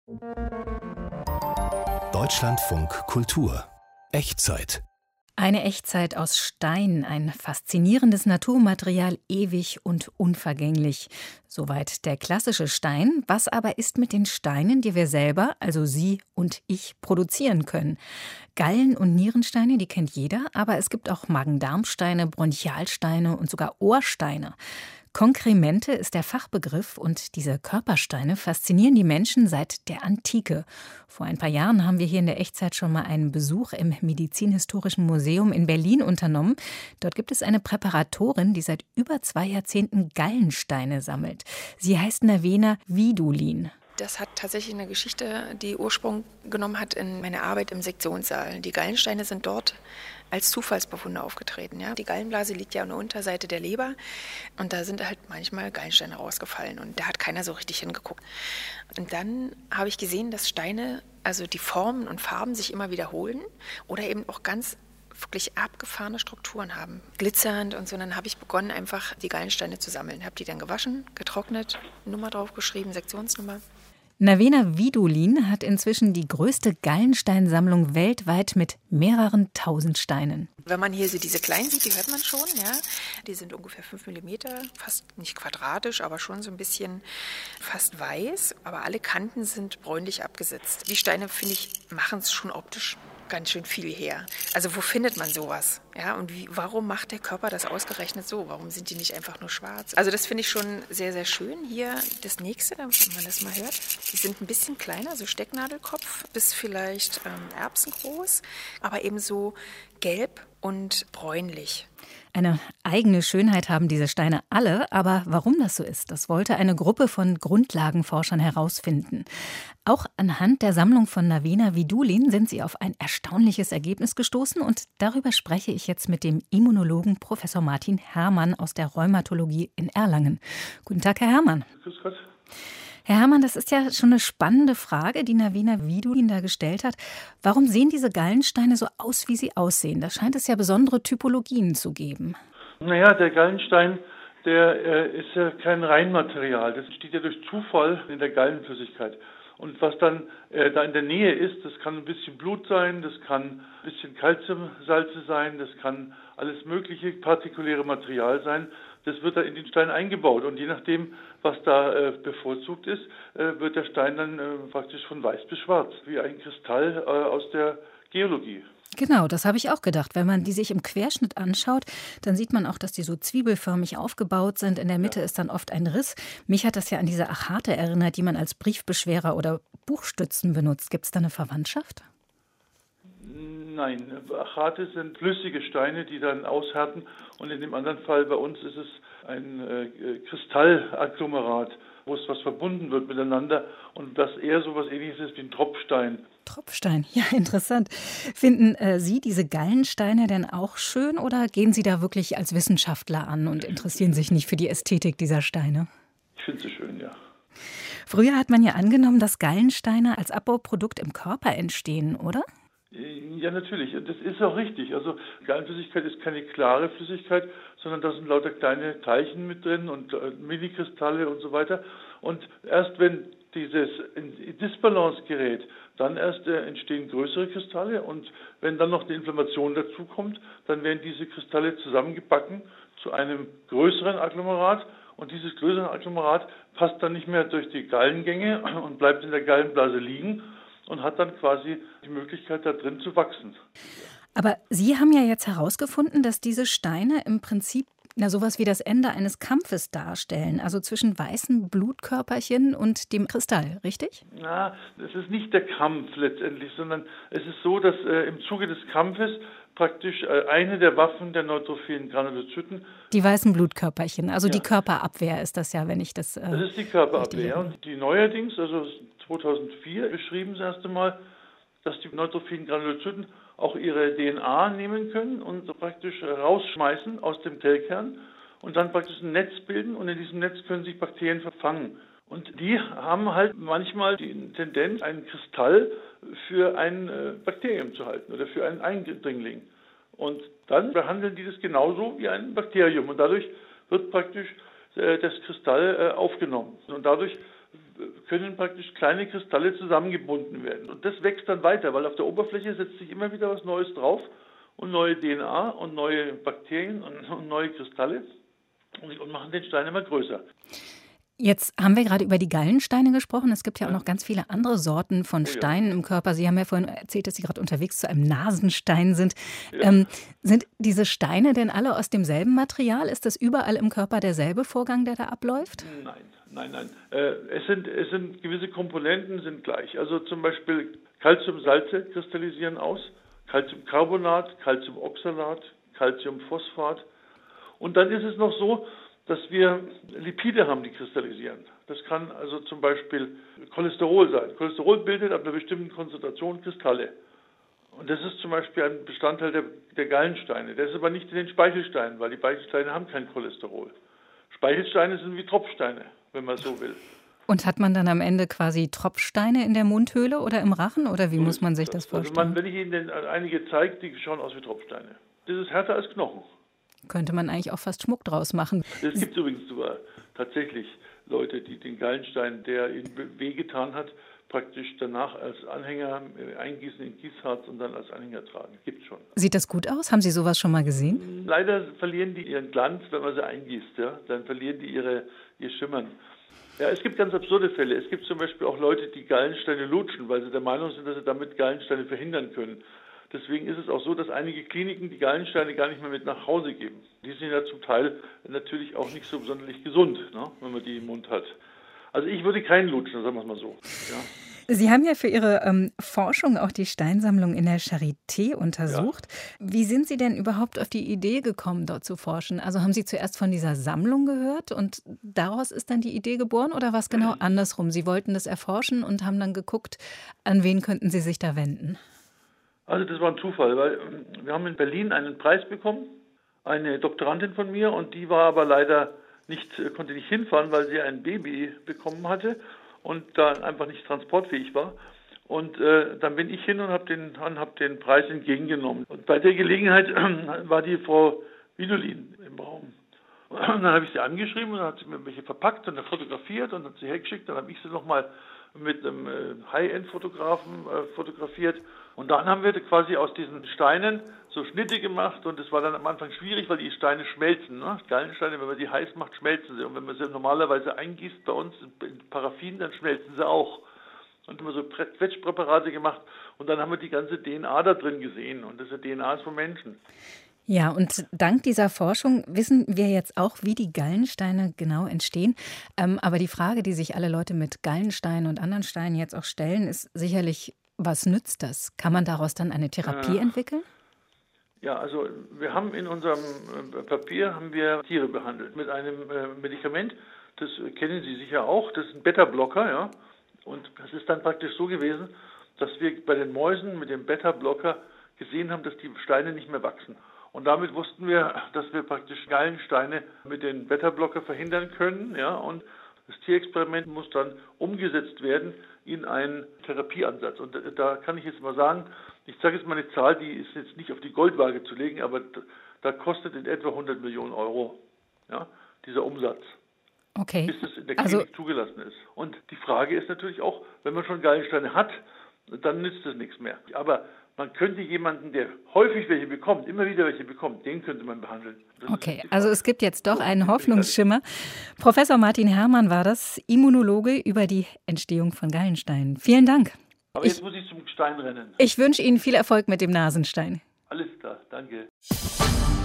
Deutschlandfunk Kultur Echtzeit. Eine Echtzeit aus Stein, ein faszinierendes Naturmaterial, ewig und unvergänglich. Soweit der klassische Stein. Was aber ist mit den Steinen, die wir selber, also Sie und ich, produzieren können? Gallen- und Nierensteine, die kennt jeder, aber es gibt auch Magen-Darm-Steine, Bronchialsteine und sogar Ohrsteine. Konkremente ist der Fachbegriff und diese Körpersteine faszinieren die Menschen seit der Antike. Vor ein paar Jahren haben wir hier in der Echtzeit schon mal einen Besuch im Medizinhistorischen Museum in Berlin unternommen. Dort gibt es eine Präparatorin, die seit über 2 Jahrzehnten Gallensteine sammelt. Sie heißt Naveena Vidulin. Das hat tatsächlich eine Geschichte, die Ursprung genommen hat in meiner Arbeit im Sektionssaal. Die Gallensteine sind dort als Zufallsbefunde aufgetreten. Ja? Die Gallenblase liegt ja an der Unterseite der Leber und da sind halt manchmal Gallensteine rausgefallen und da hat keiner so richtig hingeguckt. Und dann habe ich gesehen, dass Steine, also die Formen und Farben sich immer wiederholen oder eben auch ganz wirklich abgefahrene Strukturen haben, glitzernd und so. Und dann habe ich begonnen, einfach die Gallensteine zu sammeln. Habe die dann gewaschen, getrocknet, Nummer draufgeschrieben, Sektionsnummer. Naveena Vidulin hat inzwischen die größte Gallensteinsammlung weltweit mit mehreren tausend Steinen. Wenn man hier diese kleinen sieht, die hört man schon, ja. Die sind ungefähr 5 mm, fast nicht quadratisch, aber schon so ein bisschen fast weiß. Aber alle Kanten sind bräunlich abgesetzt. Die Steine, finde ich, machen es schon optisch ganz schön viel her. Also wo findet man sowas? Ja, und warum macht der Körper das ausgerechnet so? Warum sind die nicht einfach nur schwarz? Also das finde ich schon sehr, sehr schön. Hier das nächste, wenn man das mal hört. Die sind ein bisschen kleiner, so Stecknadelkopf bis vielleicht erbsengroß, aber eben so gelb und bräunlich. Eine eigene Schönheit haben diese Steine alle, aber warum das so ist, das wollte eine Gruppe von Grundlagenforschern herausfinden. Auch anhand der Sammlung von Naveena Vidulin sind sie auf ein erstaunliches Ergebnis gestoßen und darüber spreche ich jetzt mit dem Immunologen Professor Martin Herrmann aus der Rheumatologie in Erlangen. Guten Tag, Herr Herrmann. Grüß Gott. Herr Herrmann, das ist ja schon eine spannende Frage, die Naveena Vidulin da gestellt hat. Warum sehen diese Gallensteine so aus, wie sie aussehen? Da scheint es ja besondere Typologien zu geben. Naja, der Gallenstein, der ist ja kein Reinmaterial. Das entsteht ja durch Zufall in der Gallenflüssigkeit. Und was dann da in der Nähe ist, das kann ein bisschen Blut sein, das kann ein bisschen Calciumsalze sein, das kann alles mögliche partikuläre Material sein. Das wird da in den Stein eingebaut und je nachdem, was da bevorzugt ist, wird der Stein dann praktisch von weiß bis schwarz, wie ein Kristall aus der Geologie. Genau, das habe ich auch gedacht. Wenn man die sich im Querschnitt anschaut, dann sieht man auch, dass die so zwiebelförmig aufgebaut sind. In der Mitte ist dann oft ein Riss. Mich hat das ja an diese Achate erinnert, die man als Briefbeschwerer oder Buchstützen benutzt. Gibt es da eine Verwandtschaft? Nein, Achate sind flüssige Steine, die dann aushärten. Und in dem anderen Fall bei uns ist es ein Kristallagglomerat, wo es was verbunden wird miteinander und das eher so was Ähnliches ist wie ein Tropfstein. Tropfstein, ja, interessant. Finden Sie diese Gallensteine denn auch schön oder gehen Sie da wirklich als Wissenschaftler an und interessieren sich nicht für die Ästhetik dieser Steine? Ich finde sie schön, ja. Früher hat man ja angenommen, dass Gallensteine als Abbauprodukt im Körper entstehen, oder? Ja, natürlich. Das ist auch richtig. Also Gallenflüssigkeit ist keine klare Flüssigkeit, sondern da sind lauter kleine Teilchen mit drin und Minikristalle und so weiter. Und erst wenn dieses in Disbalance gerät, dann erst entstehen größere Kristalle und wenn dann noch die Inflammation dazukommt, dann werden diese Kristalle zusammengebacken zu einem größeren Agglomerat und dieses größere Agglomerat passt dann nicht mehr durch die Gallengänge und bleibt in der Gallenblase liegen und hat dann quasi die Möglichkeit, da drin zu wachsen. Aber Sie haben ja jetzt herausgefunden, dass diese Steine im Prinzip sowas wie das Ende eines Kampfes darstellen, also zwischen weißen Blutkörperchen und dem Kristall, richtig? Na, es ist nicht der Kampf letztendlich, sondern es ist so, dass im Zuge des Kampfes praktisch eine der Waffen der neutrophilen Granulozyten. Die weißen Blutkörperchen, also die Körperabwehr ist das ja, wenn ich das. Das ist die Körperabwehr. Und die neuerdings, also 2004 beschrieben das erste Mal, dass die neutrophilen Granulozyten auch ihre DNA nehmen können und so praktisch rausschmeißen aus dem Zellkern und dann praktisch ein Netz bilden und in diesem Netz können sich Bakterien verfangen. Und die haben halt manchmal die Tendenz, einen Kristall für ein Bakterium zu halten oder für einen Eindringling. Und dann behandeln die das genauso wie ein Bakterium und dadurch wird praktisch das Kristall aufgenommen. Und dadurch können praktisch kleine Kristalle zusammengebunden werden. Und das wächst dann weiter, weil auf der Oberfläche setzt sich immer wieder was Neues drauf und neue DNA und neue Bakterien und neue Kristalle und machen den Stein immer größer. Jetzt haben wir gerade über die Gallensteine gesprochen. Es gibt ja auch noch ganz viele andere Sorten von Steinen im Körper. Sie haben ja vorhin erzählt, dass Sie gerade unterwegs zu einem Nasenstein sind. Ja. Sind diese Steine denn alle aus demselben Material? Ist das überall im Körper derselbe Vorgang, der da abläuft? Nein. Es sind gewisse Komponenten sind gleich. Also zum Beispiel Calciumsalze kristallisieren aus, Calciumcarbonat, Calciumoxalat, Calciumphosphat. Und dann ist es noch so, dass wir Lipide haben, die kristallisieren. Das kann also zum Beispiel Cholesterol sein. Cholesterol bildet ab einer bestimmten Konzentration Kristalle. Und das ist zum Beispiel ein Bestandteil der Gallensteine. Der ist aber nicht in den Speichelsteinen, weil die Speichelsteine haben kein Cholesterol. Speichelsteine sind wie Tropfsteine, wenn man so will. Und hat man dann am Ende quasi Tropfsteine in der Mundhöhle oder im Rachen? Oder wie muss man sich das vorstellen? Also wenn ich Ihnen einige zeige, die schauen aus wie Tropfsteine. Das ist härter als Knochen. Könnte man eigentlich auch fast Schmuck draus machen. Es gibt übrigens sogar tatsächlich Leute, die den Gallenstein, der ihnen wehgetan hat, praktisch danach als Anhänger eingießen in Gießharz und dann als Anhänger tragen. Gibt es schon. Sieht das gut aus? Haben Sie sowas schon mal gesehen? Leider verlieren die ihren Glanz, wenn man sie eingießt. Ja? Dann verlieren die ihr Schimmern. Ja, es gibt ganz absurde Fälle. Es gibt zum Beispiel auch Leute, die Gallensteine lutschen, weil sie der Meinung sind, dass sie damit Gallensteine verhindern können. Deswegen ist es auch so, dass einige Kliniken die Gallensteine gar nicht mehr mit nach Hause geben. Die sind ja zum Teil natürlich auch nicht so sonderlich gesund, ne, wenn man die im Mund hat. Also ich würde keinen lutschen, sagen wir es mal so. Ja. Sie haben ja für Ihre Forschung auch die Steinsammlung in der Charité untersucht. Ja. Wie sind Sie denn überhaupt auf die Idee gekommen, dort zu forschen? Also haben Sie zuerst von dieser Sammlung gehört und daraus ist dann die Idee geboren oder war es genau andersrum? Sie wollten das erforschen und haben dann geguckt, an wen könnten Sie sich da wenden? Also das war ein Zufall, weil wir haben in Berlin einen Preis bekommen, eine Doktorandin von mir, und die war aber leider konnte nicht hinfahren, weil sie ein Baby bekommen hatte und da einfach nicht transportfähig war. Und dann bin ich hin und habe den Preis entgegengenommen. Und bei der Gelegenheit war die Frau Widolin im Raum. Und dann habe ich sie angeschrieben und dann hat sie mir welche verpackt und fotografiert und hat sie hergeschickt. Dann habe ich sie nochmal mit einem High-End-Fotografen fotografiert. Und dann haben wir quasi aus diesen Steinen so Schnitte gemacht und es war dann am Anfang schwierig, weil die Steine schmelzen. Ne? Gallensteine, wenn man die heiß macht, schmelzen sie. Und wenn man sie normalerweise eingießt bei uns in Paraffin, dann schmelzen sie auch. Und haben wir so Quetschpräparate gemacht und dann haben wir die ganze DNA da drin gesehen. Und das ist DNA ist von Menschen. Ja, und dank dieser Forschung wissen wir jetzt auch, wie die Gallensteine genau entstehen. Aber die Frage, die sich alle Leute mit Gallensteinen und anderen Steinen jetzt auch stellen, ist sicherlich, was nützt das? Kann man daraus dann eine Therapie entwickeln? Ja, also wir haben in unserem Papier Tiere behandelt mit einem Medikament, das kennen Sie sicher auch, das ist ein Beta-Blocker, ja. Und das ist dann praktisch so gewesen, dass wir bei den Mäusen mit dem Beta-Blocker gesehen haben, dass die Steine nicht mehr wachsen. Und damit wussten wir, dass wir praktisch Gallensteine mit den Beta-Blocker verhindern können, ja. Und das Tierexperiment muss dann umgesetzt werden in einen Therapieansatz. Und da kann ich jetzt mal sagen, ich sage jetzt mal eine Zahl, die ist jetzt nicht auf die Goldwaage zu legen, aber da kostet in etwa 100 Millionen Euro, ja, dieser Umsatz. Okay. Bis es in der Klinik zugelassen ist. Und die Frage ist natürlich auch, wenn man schon Gallensteine hat, dann nützt das nichts mehr. Aber man könnte jemanden, der häufig welche bekommt, immer wieder welche bekommt, den könnte man behandeln. Okay, also es gibt jetzt doch einen Hoffnungsschimmer. Professor Martin Herrmann war das, Immunologe über die Entstehung von Gallensteinen. Vielen Dank. Aber jetzt muss ich zum Stein rennen. Ich wünsche Ihnen viel Erfolg mit dem Nasenstein. Alles klar, danke.